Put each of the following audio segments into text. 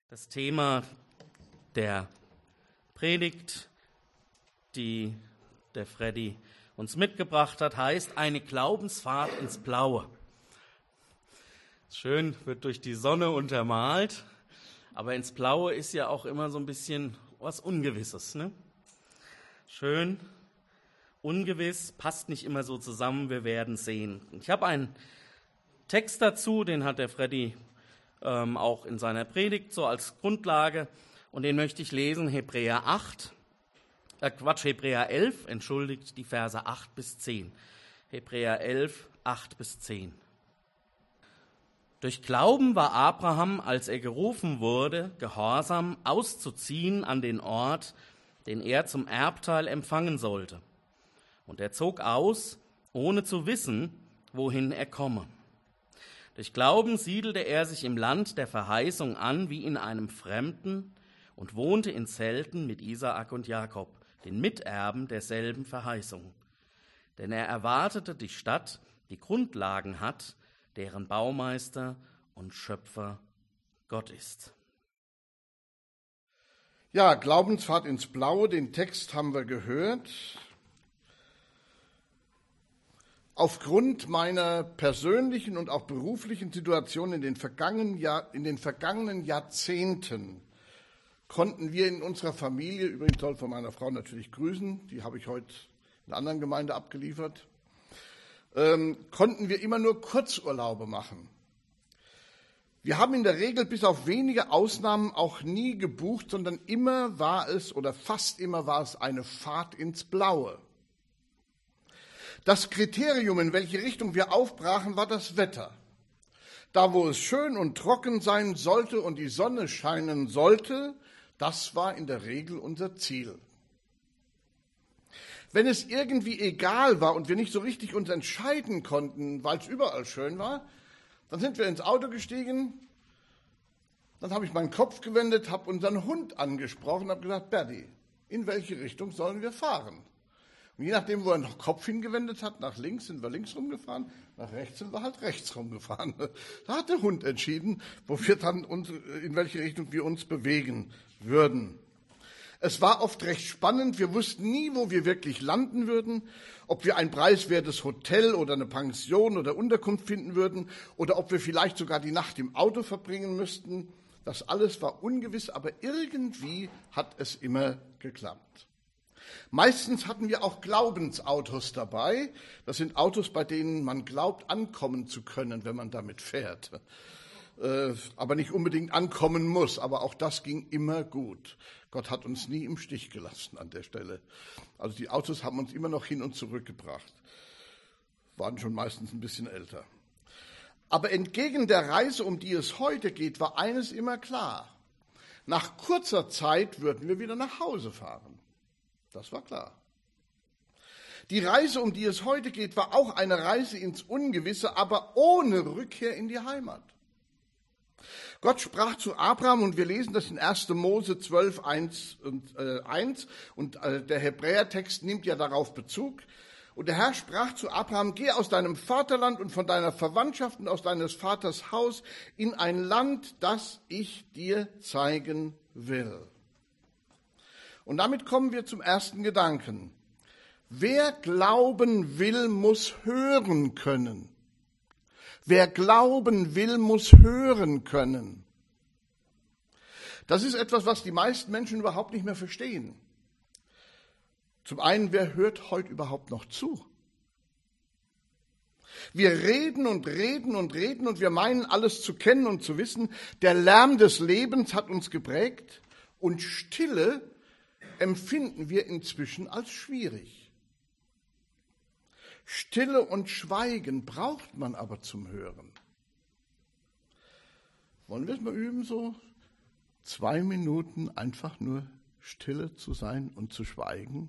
Das Thema der Predigt, die der Freddy uns mitgebracht hat, heißt eine Glaubensfahrt ins Blaue. Schön, wird durch die Sonne untermalt, aber ins Blaue ist ja auch immer so ein bisschen was Ungewisses, ne? Schön, ungewiss, passt nicht immer so zusammen, wir werden sehen. Ich habe einen Text dazu, den hat der Freddy auch in seiner Predigt so als Grundlage, und den möchte ich lesen, Hebräer 11, die Verse 8 bis 10. Hebräer 11, 8 bis 10. Durch Glauben war Abraham, als er gerufen wurde, gehorsam auszuziehen an den Ort, den er zum Erbteil empfangen sollte. Und er zog aus, ohne zu wissen, wohin er komme. Durch Glauben siedelte er sich im Land der Verheißung an, wie in einem Fremden, und wohnte in Zelten mit Isaak und Jakob, den Miterben derselben Verheißung. Denn er erwartete die Stadt, die Grundlagen hat, deren Baumeister und Schöpfer Gott ist. Ja, Glaubensfahrt ins Blaue, den Text haben wir gehört. Aufgrund meiner persönlichen und auch beruflichen Situation in den vergangenen Jahrzehnten konnten wir in unserer Familie, übrigens soll von meiner Frau natürlich grüßen, die habe ich heute in einer anderen Gemeinde abgeliefert, konnten wir immer nur Kurzurlaube machen. Wir haben in der Regel bis auf wenige Ausnahmen auch nie gebucht, sondern immer war es oder fast immer war es eine Fahrt ins Blaue. Das Kriterium, in welche Richtung wir aufbrachen, war das Wetter. Da, wo es schön und trocken sein sollte und die Sonne scheinen sollte, das war in der Regel unser Ziel. Wenn es irgendwie egal war und wir nicht so richtig uns entscheiden konnten, weil es überall schön war, dann sind wir ins Auto gestiegen, dann habe ich meinen Kopf gewendet, habe unseren Hund angesprochen, habe gesagt, Berdi, in welche Richtung sollen wir fahren? Und je nachdem, wo er den Kopf hingewendet hat, nach links sind wir links rumgefahren, nach rechts sind wir halt rechts rumgefahren. Da hat der Hund entschieden, wo wir dann in welche Richtung wir uns bewegen würden. Es war oft recht spannend, wir wussten nie, wo wir wirklich landen würden, ob wir ein preiswertes Hotel oder eine Pension oder Unterkunft finden würden oder ob wir vielleicht sogar die Nacht im Auto verbringen müssten. Das alles war ungewiss, aber irgendwie hat es immer geklappt. Meistens hatten wir auch Glaubensautos dabei. Das sind Autos, bei denen man glaubt, ankommen zu können, wenn man damit fährt. Aber nicht unbedingt ankommen muss. Aber auch das ging immer gut. Gott hat uns nie im Stich gelassen an der Stelle. Also die Autos haben uns immer noch hin und zurück gebracht. Waren schon meistens ein bisschen älter. Aber entgegen der Reise, um die es heute geht, war eines immer klar. Nach kurzer Zeit würden wir wieder nach Hause fahren. Das war klar. Die Reise, um die es heute geht, war auch eine Reise ins Ungewisse, aber ohne Rückkehr in die Heimat. Gott sprach zu Abraham, und wir lesen das in 1. Mose 12, 1 und der Hebräertext nimmt ja darauf Bezug. Und der Herr sprach zu Abraham, geh aus deinem Vaterland und von deiner Verwandtschaft und aus deines Vaters Haus in ein Land, das ich dir zeigen will. Und damit kommen wir zum ersten Gedanken. Wer glauben will, muss hören können. Wer glauben will, muss hören können. Das ist etwas, was die meisten Menschen überhaupt nicht mehr verstehen. Zum einen, wer hört heute überhaupt noch zu? Wir reden und reden und reden und wir meinen, alles zu kennen und zu wissen. Der Lärm des Lebens hat uns geprägt und Stille empfinden wir inzwischen als schwierig. Stille und Schweigen braucht man aber zum Hören. Wollen wir es mal üben, so 2 Minuten einfach nur stille zu sein und zu schweigen?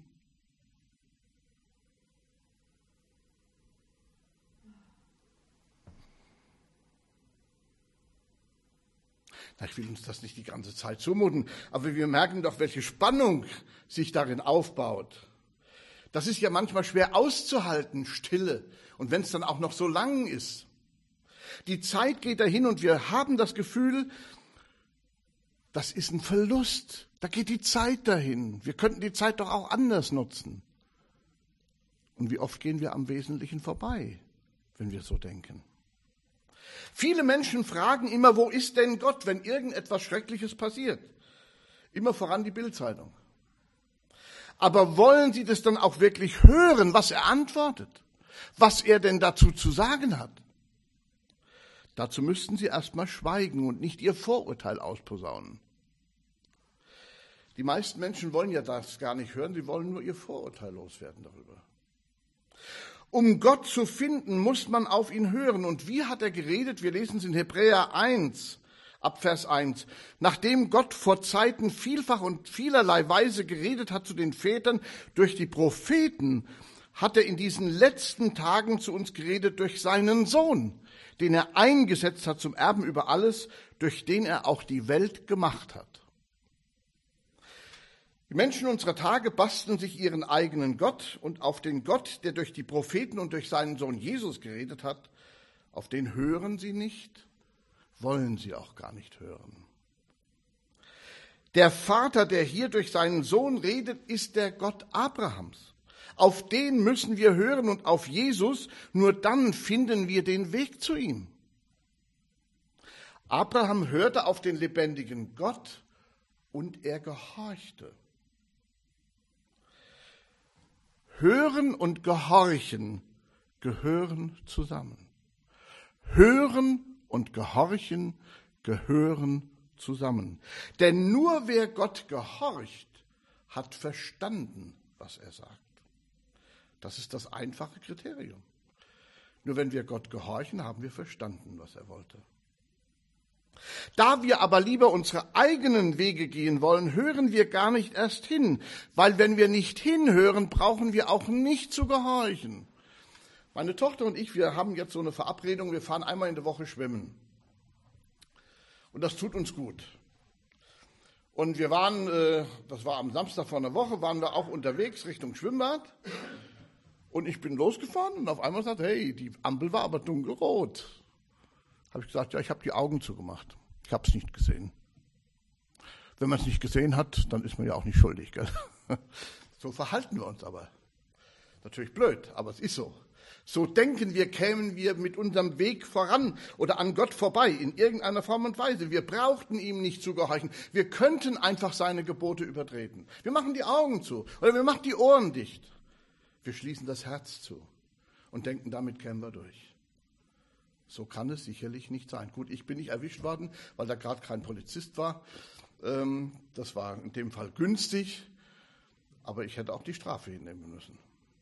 Ich will uns das nicht die ganze Zeit zumuten, aber wir merken doch, welche Spannung sich darin aufbaut. Das ist ja manchmal schwer auszuhalten, Stille, und wenn es dann auch noch so lang ist. Die Zeit geht dahin und wir haben das Gefühl, das ist ein Verlust. Da geht die Zeit dahin. Wir könnten die Zeit doch auch anders nutzen. Und wie oft gehen wir am Wesentlichen vorbei, wenn wir so denken? Viele Menschen fragen immer, wo ist denn Gott, wenn irgendetwas Schreckliches passiert? Immer voran die Bild-Zeitung. Aber wollen Sie das dann auch wirklich hören, was er antwortet? Was er denn dazu zu sagen hat? Dazu müssten Sie erstmal schweigen und nicht Ihr Vorurteil ausposaunen. Die meisten Menschen wollen ja das gar nicht hören, sie wollen nur ihr Vorurteil loswerden darüber. Um Gott zu finden, muss man auf ihn hören. Und wie hat er geredet? Wir lesen es in Hebräer 1, ab Vers 1. Nachdem Gott vor Zeiten vielfach und vielerlei Weise geredet hat zu den Vätern durch die Propheten, hat er in diesen letzten Tagen zu uns geredet durch seinen Sohn, den er eingesetzt hat zum Erben über alles, durch den er auch die Welt gemacht hat. Die Menschen unserer Tage basteln sich ihren eigenen Gott und auf den Gott, der durch die Propheten und durch seinen Sohn Jesus geredet hat, auf den hören sie nicht, wollen sie auch gar nicht hören. Der Vater, der hier durch seinen Sohn redet, ist der Gott Abrahams. Auf den müssen wir hören und auf Jesus, nur dann finden wir den Weg zu ihm. Abraham hörte auf den lebendigen Gott und er gehorchte. Hören und Gehorchen gehören zusammen. Hören und Gehorchen gehören zusammen. Denn nur wer Gott gehorcht, hat verstanden, was er sagt. Das ist das einfache Kriterium. Nur wenn wir Gott gehorchen, haben wir verstanden, was er wollte. Da wir aber lieber unsere eigenen Wege gehen wollen, hören wir gar nicht erst hin, weil wenn wir nicht hinhören, brauchen wir auch nicht zu gehorchen. Meine Tochter und ich, wir haben jetzt so eine Verabredung, wir fahren einmal in der Woche schwimmen. Und das tut uns gut. Und wir waren, das war am Samstag vor einer Woche, waren wir auch unterwegs Richtung Schwimmbad. Und ich bin losgefahren und auf einmal sagt, hey, die Ampel war aber dunkelrot. Habe ich gesagt, ja, ich habe die Augen zugemacht. Ich habe es nicht gesehen. Wenn man es nicht gesehen hat, dann ist man ja auch nicht schuldig. Gell? So verhalten wir uns aber. Natürlich blöd, aber es ist so. So denken wir, kämen wir mit unserem Weg voran oder an Gott vorbei, in irgendeiner Form und Weise. Wir brauchten ihm nicht zu gehorchen. Wir könnten einfach seine Gebote übertreten. Wir machen die Augen zu oder wir machen die Ohren dicht. Wir schließen das Herz zu und denken, damit kämen wir durch. So kann es sicherlich nicht sein. Gut, ich bin nicht erwischt worden, weil da gerade kein Polizist war. Das war in dem Fall günstig, aber ich hätte auch die Strafe hinnehmen müssen.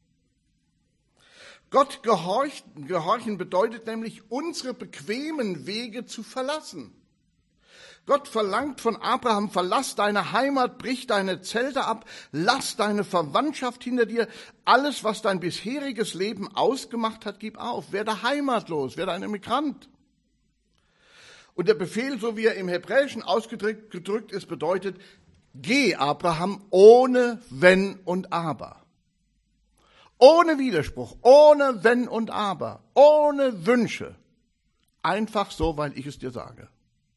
Gott gehorchen bedeutet nämlich, unsere bequemen Wege zu verlassen. Gott verlangt von Abraham, verlass deine Heimat, brich deine Zelte ab, lass deine Verwandtschaft hinter dir. Alles, was dein bisheriges Leben ausgemacht hat, gib auf. Werde heimatlos, werde ein Emigrant. Und der Befehl, so wie er im Hebräischen ausgedrückt ist, bedeutet, geh, Abraham, ohne Wenn und Aber. Ohne Widerspruch, ohne Wenn und Aber, ohne Wünsche. Einfach so, weil ich es dir sage.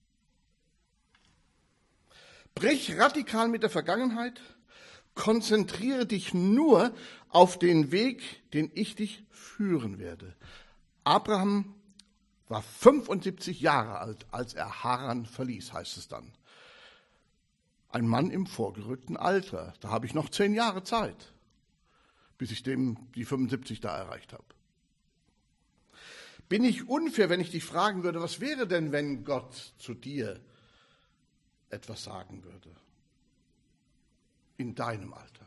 Brich radikal mit der Vergangenheit, konzentriere dich nur auf den Weg, den ich dich führen werde. Abraham war 75 Jahre alt, als er Haran verließ, heißt es dann. Ein Mann im vorgerückten Alter. Da habe ich noch 10 Jahre Zeit, bis ich die 75 da erreicht habe. Bin ich unfair, wenn ich dich fragen würde, was wäre denn, wenn Gott zu dir etwas sagen würde? In deinem Alter.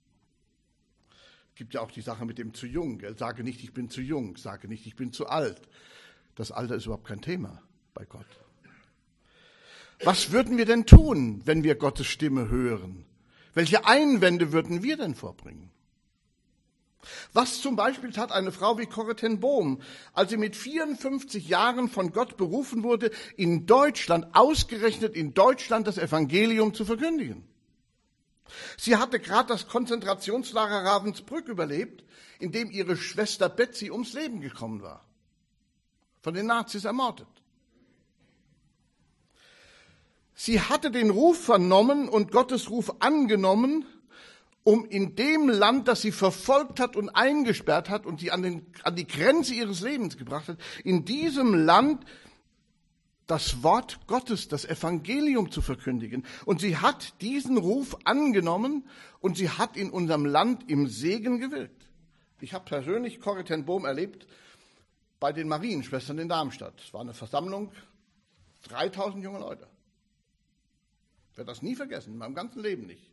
Es gibt ja auch die Sache mit dem zu jung. Gell? Sage nicht, ich bin zu jung. Sage nicht, ich bin zu alt. Das Alter ist überhaupt kein Thema bei Gott. Was würden wir denn tun, wenn wir Gottes Stimme hören? Welche Einwände würden wir denn vorbringen? Was zum Beispiel tat eine Frau wie Corrie ten Boom, als sie mit 54 Jahren von Gott berufen wurde, in Deutschland, ausgerechnet in Deutschland, das Evangelium zu verkündigen? Sie hatte gerade das Konzentrationslager Ravensbrück überlebt, in dem ihre Schwester Betsy ums Leben gekommen war, von den Nazis ermordet. Sie hatte den Ruf vernommen und Gottes Ruf angenommen, um in dem Land, das sie verfolgt hat und eingesperrt hat und sie an die Grenze ihres Lebens gebracht hat, in diesem Land das Wort Gottes, das Evangelium zu verkündigen. Und sie hat diesen Ruf angenommen und sie hat in unserem Land im Segen gewirkt. Ich habe persönlich Corrie ten Boom erlebt bei den Marienschwestern in Darmstadt. Es war eine Versammlung, 3000 junge Leute. Ich werde das nie vergessen, in meinem ganzen Leben nicht.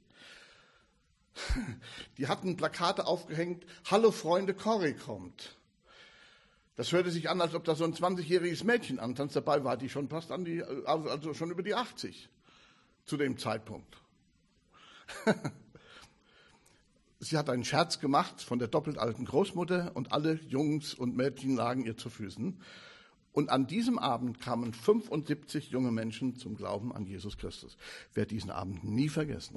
Die hatten Plakate aufgehängt, Hallo Freunde, Corrie kommt. Das hörte sich an, als ob da so ein 20-jähriges Mädchen antanzt. Dabei war die schon fast also schon über die 80 zu dem Zeitpunkt. Sie hat einen Scherz gemacht von der doppelt alten Großmutter und alle Jungs und Mädchen lagen ihr zu Füßen. Und an diesem Abend kamen 75 junge Menschen zum Glauben an Jesus Christus. Ich werde diesen Abend nie vergessen.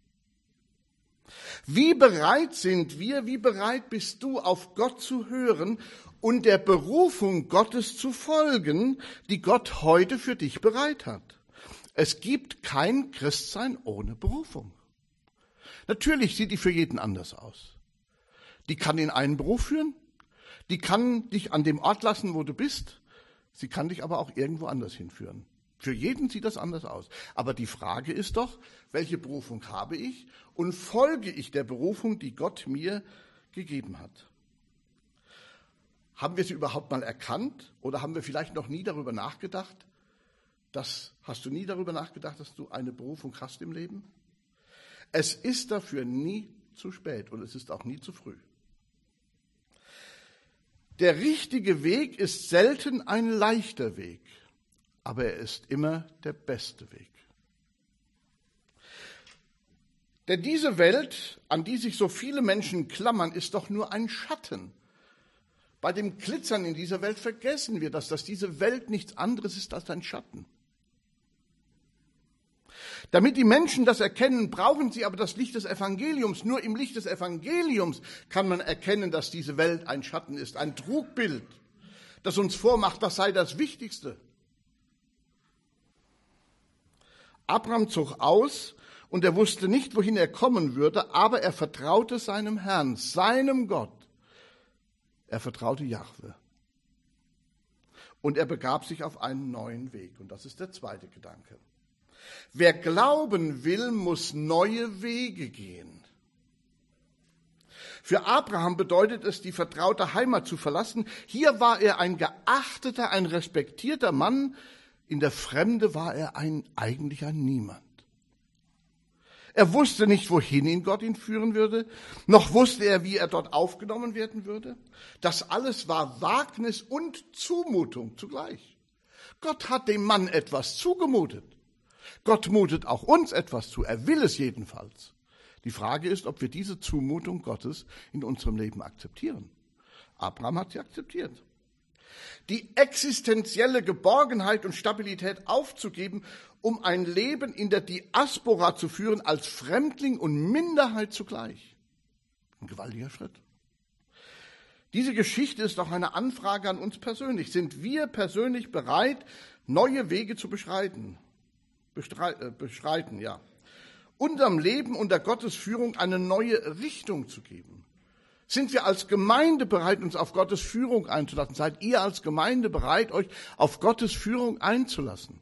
Wie bereit sind wir, wie bereit bist du, auf Gott zu hören und der Berufung Gottes zu folgen, die Gott heute für dich bereit hat? Es gibt kein Christsein ohne Berufung. Natürlich sieht die für jeden anders aus. Die kann in einen Beruf führen, die kann dich an dem Ort lassen, wo du bist, sie kann dich aber auch irgendwo anders hinführen. Für jeden sieht das anders aus. Aber die Frage ist doch, welche Berufung habe ich und folge ich der Berufung, die Gott mir gegeben hat? Haben wir sie überhaupt mal erkannt oder haben wir vielleicht noch nie darüber nachgedacht? Hast du nie darüber nachgedacht, dass du eine Berufung hast im Leben? Es ist dafür nie zu spät und es ist auch nie zu früh. Der richtige Weg ist selten ein leichter Weg, aber er ist immer der beste Weg. Denn diese Welt, an die sich so viele Menschen klammern, ist doch nur ein Schatten. Bei dem Glitzern in dieser Welt vergessen wir, dass diese Welt nichts anderes ist als ein Schatten. Damit die Menschen das erkennen, brauchen sie aber das Licht des Evangeliums. Nur im Licht des Evangeliums kann man erkennen, dass diese Welt ein Schatten ist, ein Trugbild, das uns vormacht, was sei das Wichtigste. Abraham zog aus und er wusste nicht, wohin er kommen würde, aber er vertraute seinem Herrn, seinem Gott. Er vertraute Jahwe. Und er begab sich auf einen neuen Weg. Und das ist der zweite Gedanke. Wer glauben will, muss neue Wege gehen. Für Abraham bedeutet es, die vertraute Heimat zu verlassen. Hier war er ein geachteter, ein respektierter Mann. In der Fremde war er eigentlich ein Niemand. Er wusste nicht, wohin Gott ihn führen würde, noch wusste er, wie er dort aufgenommen werden würde. Das alles war Wagnis und Zumutung zugleich. Gott hat dem Mann etwas zugemutet. Gott mutet auch uns etwas zu, er will es jedenfalls. Die Frage ist, ob wir diese Zumutung Gottes in unserem Leben akzeptieren. Abraham hat sie akzeptiert. Die existenzielle Geborgenheit und Stabilität aufzugeben, um ein Leben in der Diaspora zu führen, als Fremdling und Minderheit zugleich. Ein gewaltiger Schritt. Diese Geschichte ist auch eine Anfrage an uns persönlich. Sind wir persönlich bereit, neue Wege zu beschreiten, ja. Unserem Leben unter Gottes Führung eine neue Richtung zu geben? Sind wir als Gemeinde bereit, uns auf Gottes Führung einzulassen? Seid ihr als Gemeinde bereit, euch auf Gottes Führung einzulassen?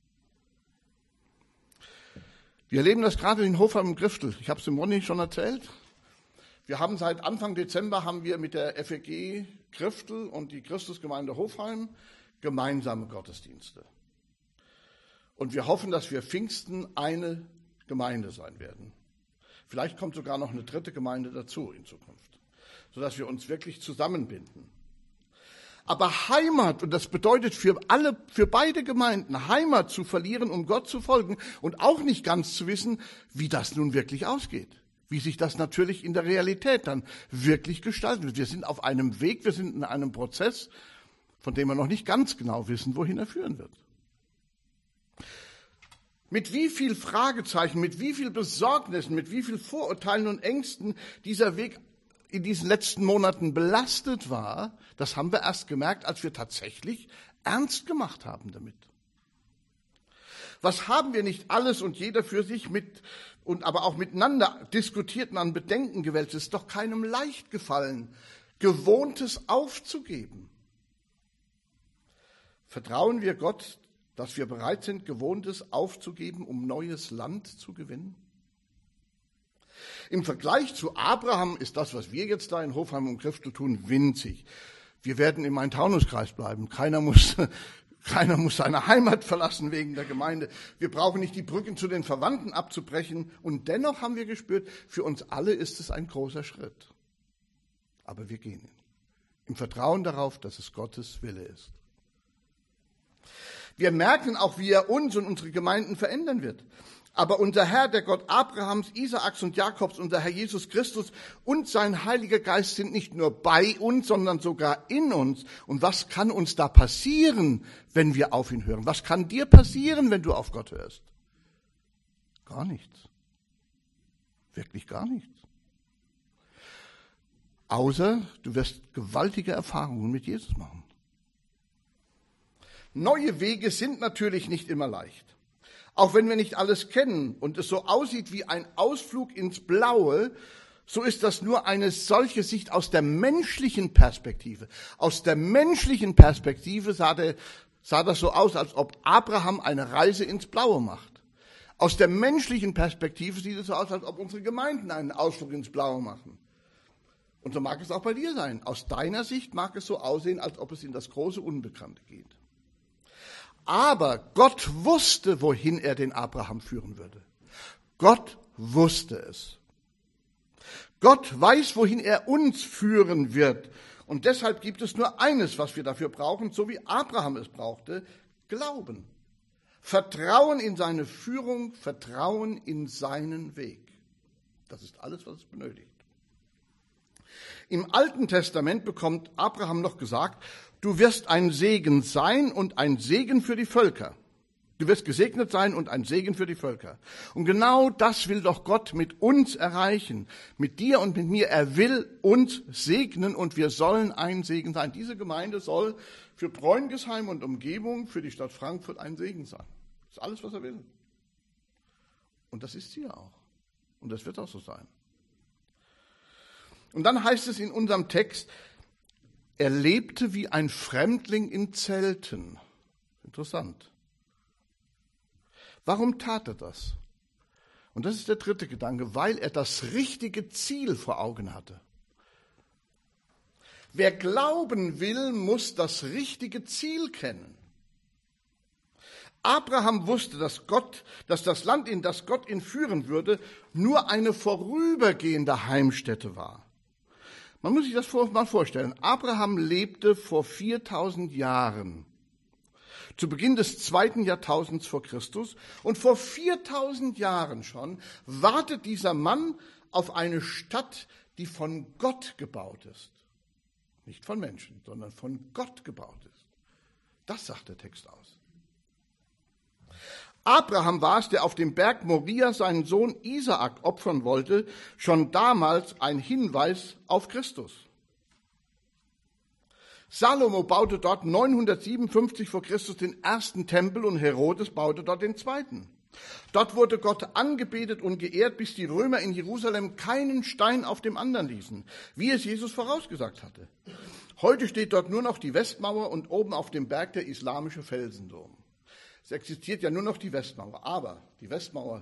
Wir erleben das gerade in Hofheim im Griftel. Ich habe es dem Ronny schon erzählt. Wir haben seit Anfang Dezember mit der FEG Griftel und die Christusgemeinde Hofheim gemeinsame Gottesdienste. Und wir hoffen, dass wir Pfingsten eine Gemeinde sein werden. Vielleicht kommt sogar noch eine dritte Gemeinde dazu in Zukunft, sodass wir uns wirklich zusammenbinden. Aber Heimat, und das bedeutet für beide Gemeinden, Heimat zu verlieren, um Gott zu folgen und auch nicht ganz zu wissen, wie das nun wirklich ausgeht. Wie sich das natürlich in der Realität dann wirklich gestalten wird. Wir sind auf einem Weg, wir sind in einem Prozess, von dem wir noch nicht ganz genau wissen, wohin er führen wird. Mit wie viel Fragezeichen, mit wie viel Besorgnissen, mit wie viel Vorurteilen und Ängsten dieser Weg in diesen letzten Monaten belastet war, das haben wir erst gemerkt, als wir tatsächlich ernst gemacht haben damit. Was haben wir nicht alles und jeder für sich aber auch miteinander diskutiert und an Bedenken gewälzt? Es ist doch keinem leicht gefallen, Gewohntes aufzugeben. Vertrauen wir Gott, dass wir bereit sind, Gewohntes aufzugeben, um neues Land zu gewinnen? Im Vergleich zu Abraham ist das, was wir jetzt da in Hofheim und Griftel tun, winzig. Wir werden im Main-Taunus-Kreis bleiben. Keiner muss seine Heimat verlassen wegen der Gemeinde. Wir brauchen nicht die Brücken zu den Verwandten abzubrechen. Und dennoch haben wir gespürt, für uns alle ist es ein großer Schritt. Aber wir gehen ihn. Im Vertrauen darauf, dass es Gottes Wille ist. Wir merken auch, wie er uns und unsere Gemeinden verändern wird. Aber unser Herr, der Gott Abrahams, Isaaks und Jakobs, unser Herr Jesus Christus und sein Heiliger Geist sind nicht nur bei uns, sondern sogar in uns. Und was kann uns da passieren, wenn wir auf ihn hören? Was kann dir passieren, wenn du auf Gott hörst? Gar nichts. Wirklich gar nichts. Außer du wirst gewaltige Erfahrungen mit Jesus machen. Neue Wege sind natürlich nicht immer leicht. Auch wenn wir nicht alles kennen und es so aussieht wie ein Ausflug ins Blaue, so ist das nur eine solche Sicht aus der menschlichen Perspektive. Aus der menschlichen Perspektive sah das so aus, als ob Abraham eine Reise ins Blaue macht. Aus der menschlichen Perspektive sieht es so aus, als ob unsere Gemeinden einen Ausflug ins Blaue machen. Und so mag es auch bei dir sein. Aus deiner Sicht mag es so aussehen, als ob es in das große Unbekannte geht. Aber Gott wusste, wohin er den Abraham führen würde. Gott wusste es. Gott weiß, wohin er uns führen wird. Und deshalb gibt es nur eines, was wir dafür brauchen, so wie Abraham es brauchte: Glauben. Vertrauen in seine Führung, Vertrauen in seinen Weg. Das ist alles, was es benötigt. Im Alten Testament bekommt Abraham noch gesagt: Du wirst ein Segen sein und ein Segen für die Völker. Du wirst gesegnet sein und ein Segen für die Völker. Und genau das will doch Gott mit uns erreichen. Mit dir und mit mir. Er will uns segnen und wir sollen ein Segen sein. Diese Gemeinde soll für Bräungesheim und Umgebung, für die Stadt Frankfurt ein Segen sein. Das ist alles, was er will. Und das ist sie ja auch. Und das wird auch so sein. Und dann heißt es in unserem Text, er lebte wie ein Fremdling in Zelten. Interessant. Warum tat er das? Und das ist der dritte Gedanke, weil er das richtige Ziel vor Augen hatte. Wer glauben will, muss das richtige Ziel kennen. Abraham wusste, dass das Land, in das Gott ihn führen würde, nur eine vorübergehende Heimstätte war. Man muss sich das mal vorstellen. Abraham lebte vor 4000 Jahren, zu Beginn des 2. Jahrtausends vor Christus. Und vor 4000 Jahren schon wartet dieser Mann auf eine Stadt, die von Gott gebaut ist. Nicht von Menschen, sondern von Gott gebaut ist. Das sagt der Text aus. Abraham war es, der auf dem Berg Moria seinen Sohn Isaak opfern wollte, schon damals ein Hinweis auf Christus. Salomo baute dort 957 vor Christus den ersten Tempel und Herodes baute dort den zweiten. Dort wurde Gott angebetet und geehrt, bis die Römer in Jerusalem keinen Stein auf dem anderen ließen, wie es Jesus vorausgesagt hatte. Heute steht dort nur noch die Westmauer und oben auf dem Berg der islamische Felsendom. Es existiert ja nur noch die Westmauer, aber die Westmauer,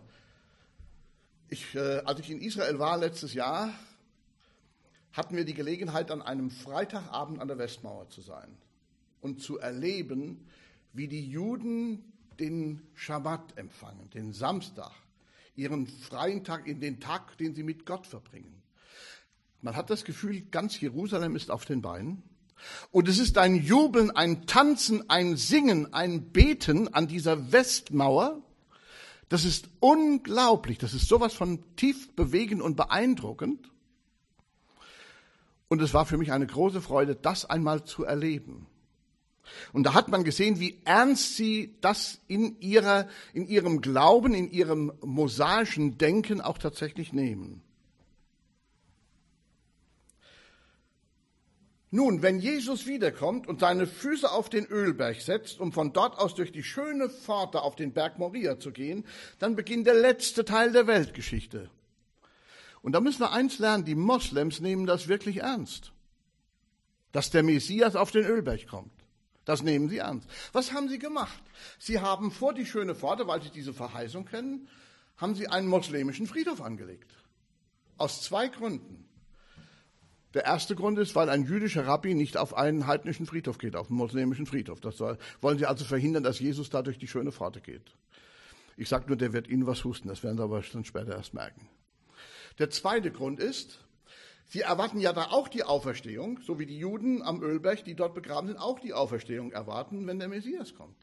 als ich in Israel war letztes Jahr, hatten wir die Gelegenheit, an einem Freitagabend an der Westmauer zu sein und zu erleben, wie die Juden den Schabbat empfangen, den Samstag, ihren freien Tag, in den Tag, den sie mit Gott verbringen. Man hat das Gefühl, ganz Jerusalem ist auf den Beinen. Und es ist ein Jubeln, ein Tanzen, ein Singen, ein Beten an dieser Westmauer. Das ist unglaublich. Das ist sowas von tief bewegend und beeindruckend. Und es war für mich eine große Freude, das einmal zu erleben. Und da hat man gesehen, wie ernst sie das in ihrem Glauben, in ihrem mosaischen Denken auch tatsächlich nehmen. Nun, wenn Jesus wiederkommt und seine Füße auf den Ölberg setzt, um von dort aus durch die schöne Pforte auf den Berg Moria zu gehen, dann beginnt der letzte Teil der Weltgeschichte. Und da müssen wir eins lernen, die Moslems nehmen das wirklich ernst, dass der Messias auf den Ölberg kommt. Das nehmen sie ernst. Was haben sie gemacht? Sie haben vor die schöne Pforte, weil sie diese Verheißung kennen, haben sie einen moslemischen Friedhof angelegt. Aus 2 Gründen. Der erste Grund ist, weil ein jüdischer Rabbi nicht auf einen heidnischen Friedhof geht, auf einen moslemischen Friedhof. Wollen sie also verhindern, dass Jesus da durch die schöne Pforte geht. Ich sage nur, der wird Ihnen was husten, das werden Sie aber dann später erst merken. Der zweite Grund ist, sie erwarten ja da auch die Auferstehung, so wie die Juden am Ölberg, die dort begraben sind, auch die Auferstehung erwarten, wenn der Messias kommt.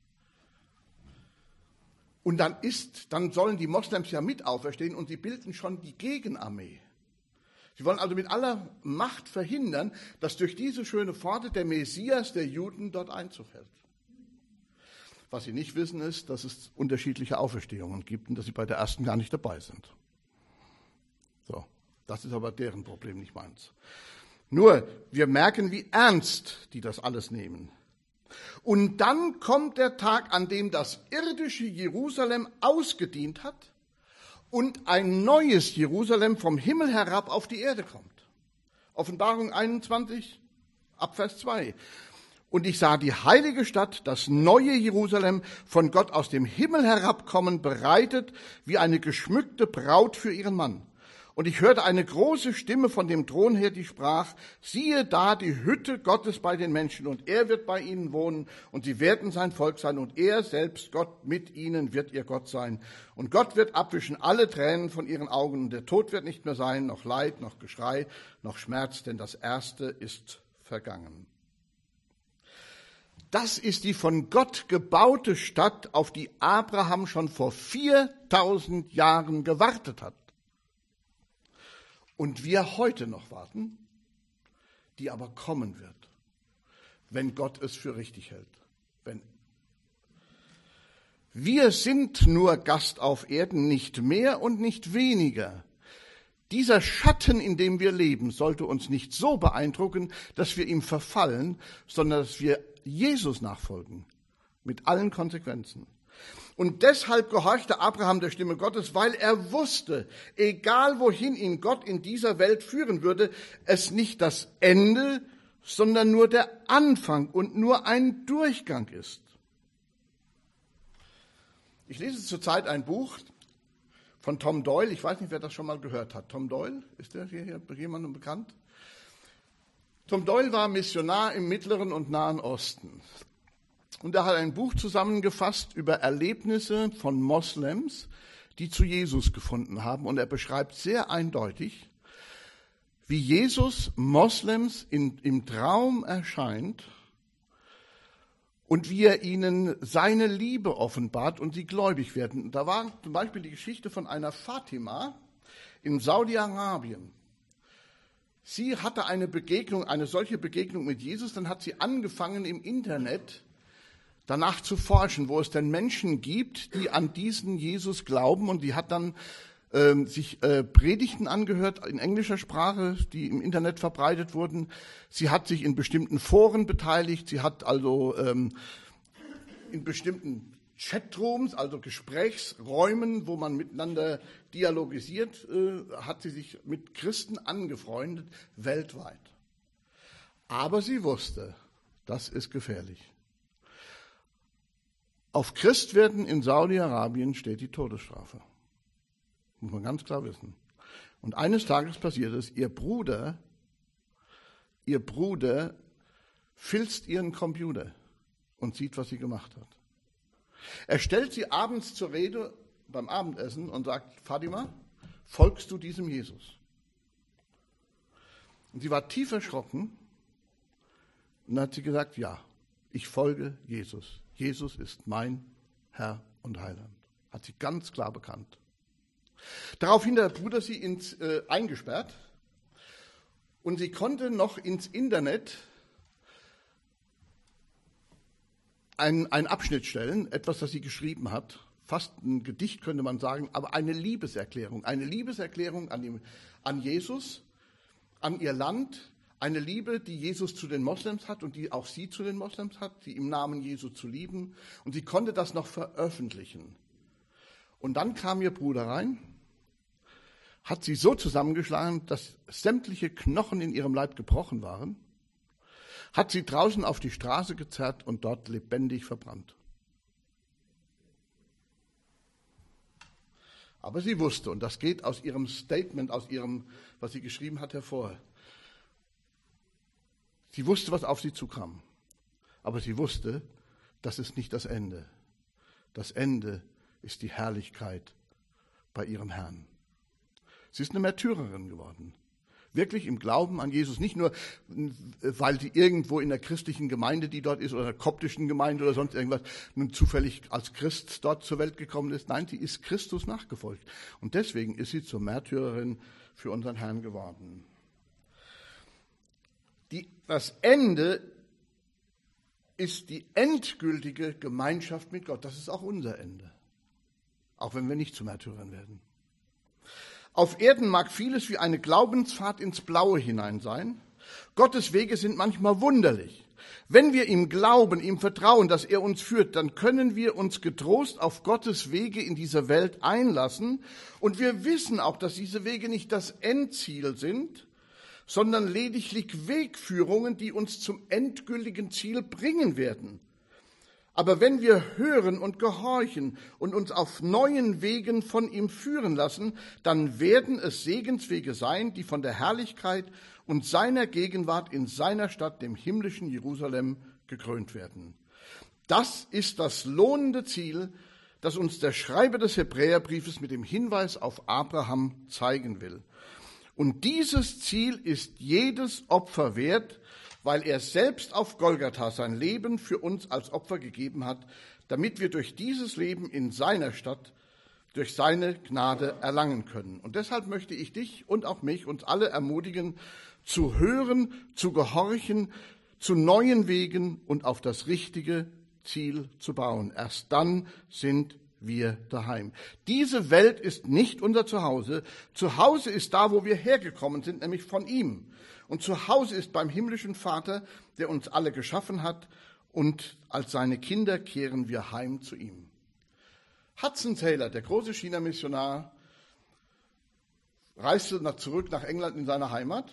Und dann sollen die Moslems ja mit auferstehen und sie bilden schon die Gegenarmee. Sie wollen also mit aller Macht verhindern, dass durch diese schöne Pforte der Messias der Juden dort Einzug hält. Was sie nicht wissen ist, dass es unterschiedliche Auferstehungen gibt und dass sie bei der ersten gar nicht dabei sind. So, das ist aber deren Problem, nicht meins. Nur, wir merken, wie ernst die das alles nehmen. Und dann kommt der Tag, an dem das irdische Jerusalem ausgedient hat und ein neues Jerusalem vom Himmel herab auf die Erde kommt. Offenbarung 21, Abvers 2. Und ich sah die heilige Stadt, das neue Jerusalem, von Gott aus dem Himmel herabkommen, bereitet wie eine geschmückte Braut für ihren Mann. Und ich hörte eine große Stimme von dem Thron her, die sprach, siehe da die Hütte Gottes bei den Menschen, und er wird bei ihnen wohnen, und sie werden sein Volk sein, und er selbst, Gott mit ihnen, wird ihr Gott sein. Und Gott wird abwischen alle Tränen von ihren Augen, und der Tod wird nicht mehr sein, noch Leid, noch Geschrei, noch Schmerz, denn das Erste ist vergangen. Das ist die von Gott gebaute Stadt, auf die Abraham schon vor 4000 Jahren gewartet hat. Und wir heute noch warten, die aber kommen wird, wenn Gott es für richtig hält. Wir sind nur Gast auf Erden, nicht mehr und nicht weniger. Dieser Schatten, in dem wir leben, sollte uns nicht so beeindrucken, dass wir ihm verfallen, sondern dass wir Jesus nachfolgen, mit allen Konsequenzen. Und deshalb gehorchte Abraham der Stimme Gottes, weil er wusste, egal wohin ihn Gott in dieser Welt führen würde, es nicht das Ende, sondern nur der Anfang und nur ein Durchgang ist. Ich lese zurzeit ein Buch von Tom Doyle. Ich weiß nicht, wer das schon mal gehört hat. Tom Doyle, ist der hier jemandem bekannt? Tom Doyle war Missionar im Mittleren und Nahen Osten. Und er hat ein Buch zusammengefasst über Erlebnisse von Moslems, die zu Jesus gefunden haben. Und er beschreibt sehr eindeutig, wie Jesus Moslems im Traum erscheint und wie er ihnen seine Liebe offenbart und sie gläubig werden. Da war zum Beispiel die Geschichte von einer Fatima in Saudi-Arabien. Sie hatte eine solche Begegnung mit Jesus, dann hat sie angefangen im Internet danach zu forschen, wo es denn Menschen gibt, die an diesen Jesus glauben, und die hat dann sich Predigten angehört in englischer Sprache, die im Internet verbreitet wurden. Sie hat sich in bestimmten Foren beteiligt, sie hat also in bestimmten Chatrooms, also Gesprächsräumen, wo man miteinander dialogisiert, hat sie sich mit Christen angefreundet, weltweit. Aber sie wusste, das ist gefährlich. Auf Christwerden in Saudi-Arabien steht die Todesstrafe. Muss man ganz klar wissen. Und eines Tages passiert es, ihr Bruder filzt ihren Computer und sieht, was sie gemacht hat. Er stellt sie abends zur Rede beim Abendessen und sagt, Fatima, folgst du diesem Jesus? Und sie war tief erschrocken und dann hat sie gesagt, ja, ich folge Jesus. Jesus ist mein Herr und Heiland. Hat sie ganz klar bekannt. Daraufhin hat der Bruder sie eingesperrt und sie konnte noch ins Internet einen Abschnitt stellen, etwas, das sie geschrieben hat, fast ein Gedicht könnte man sagen, aber eine Liebeserklärung an Jesus, an ihr Land, Eine Liebe, die Jesus zu den Moslems hat und die auch sie zu den Moslems hat, sie im Namen Jesu zu lieben. Und sie konnte das noch veröffentlichen. Und dann kam ihr Bruder rein, hat sie so zusammengeschlagen, dass sämtliche Knochen in ihrem Leib gebrochen waren, hat sie draußen auf die Straße gezerrt und dort lebendig verbrannt. Aber sie wusste, und das geht aus ihrem Statement, aus ihrem, was sie geschrieben hat, hervor. Sie wusste, was auf sie zukam. Aber sie wusste, das ist nicht das Ende. Das Ende ist die Herrlichkeit bei ihrem Herrn. Sie ist eine Märtyrerin geworden. Wirklich im Glauben an Jesus. Nicht nur, weil sie irgendwo in der christlichen Gemeinde, die dort ist, oder der koptischen Gemeinde oder sonst irgendwas, nun zufällig als Christ dort zur Welt gekommen ist. Nein, sie ist Christus nachgefolgt. Und deswegen ist sie zur Märtyrerin für unseren Herrn geworden. Das Ende ist die endgültige Gemeinschaft mit Gott. Das ist auch unser Ende. Auch wenn wir nicht zu Märtyrern werden. Auf Erden mag vieles wie eine Glaubensfahrt ins Blaue hinein sein. Gottes Wege sind manchmal wunderlich. Wenn wir ihm glauben, ihm vertrauen, dass er uns führt, dann können wir uns getrost auf Gottes Wege in dieser Welt einlassen. Und wir wissen auch, dass diese Wege nicht das Endziel sind, sondern lediglich Wegführungen, die uns zum endgültigen Ziel bringen werden. Aber wenn wir hören und gehorchen und uns auf neuen Wegen von ihm führen lassen, dann werden es Segenswege sein, die von der Herrlichkeit und seiner Gegenwart in seiner Stadt, dem himmlischen Jerusalem, gekrönt werden. Das ist das lohnende Ziel, das uns der Schreiber des Hebräerbriefes mit dem Hinweis auf Abraham zeigen will. Und dieses Ziel ist jedes Opfer wert, weil er selbst auf Golgatha sein Leben für uns als Opfer gegeben hat, damit wir durch dieses Leben in seiner Stadt, durch seine Gnade erlangen können. Und deshalb möchte ich dich und auch mich, uns alle ermutigen, zu hören, zu gehorchen, zu neuen Wegen und auf das richtige Ziel zu bauen. Erst dann sind wir daheim. Diese Welt ist nicht unser Zuhause. Zuhause ist da, wo wir hergekommen sind, nämlich von ihm. Und zu Hause ist beim himmlischen Vater, der uns alle geschaffen hat, und als seine Kinder kehren wir heim zu ihm. Hudson Taylor, der große China-Missionar, reiste zurück nach England in seine Heimat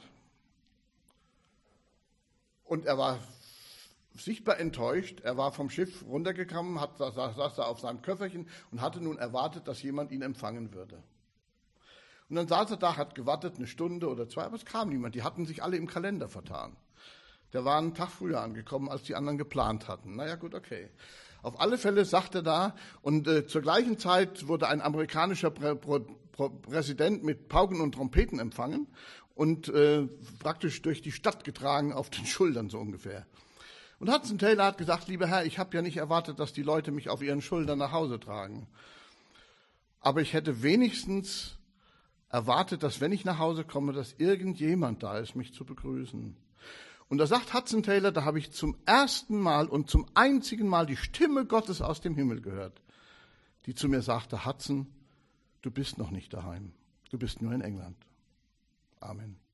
und er war sichtbar enttäuscht. Er war vom Schiff runtergekommen, saß da auf seinem Köfferchen und hatte nun erwartet, dass jemand ihn empfangen würde. Und dann saß er da, hat gewartet, eine Stunde oder zwei, aber es kam niemand. Die hatten sich alle im Kalender vertan. Der war einen Tag früher angekommen, als die anderen geplant hatten. Naja, gut, okay. Auf alle Fälle sagt er da, und zur gleichen Zeit wurde ein amerikanischer Präsident mit Pauken und Trompeten empfangen und praktisch durch die Stadt getragen auf den Schultern so ungefähr. Und Hudson Taylor hat gesagt, lieber Herr, ich habe ja nicht erwartet, dass die Leute mich auf ihren Schultern nach Hause tragen. Aber ich hätte wenigstens erwartet, dass wenn ich nach Hause komme, dass irgendjemand da ist, mich zu begrüßen. Und da sagt Hudson Taylor, da habe ich zum ersten Mal und zum einzigen Mal die Stimme Gottes aus dem Himmel gehört, die zu mir sagte, Hudson, du bist noch nicht daheim, du bist nur in England. Amen.